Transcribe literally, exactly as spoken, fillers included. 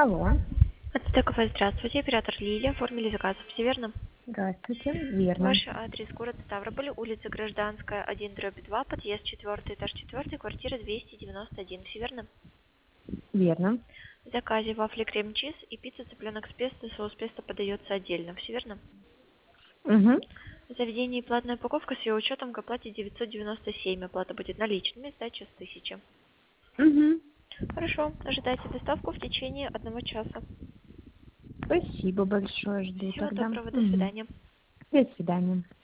Алло. Ацтек кафе, здравствуйте. Оператор Лилия. Оформили заказ. Все верно? Здравствуйте. Верно. Ваш адрес город Ставрополь, улица Гражданская, один дробь два, подъезд четвертый, этаж четвертый, квартира двести девяносто один. Все верно? Верно. В заказе вафли крем-чиз и пицца цыпленок с песто, соус песто подается отдельно. Все верно? Угу. В заведении платная упаковка с ее учетом к оплате девятьсот девяносто семь. Оплата будет наличными, сдача с тысячи. Угу. Хорошо. Ожидайте доставку в течение одного часа. Спасибо большое. Жду Всего тогда. доброго. До Угу. свидания. До свидания.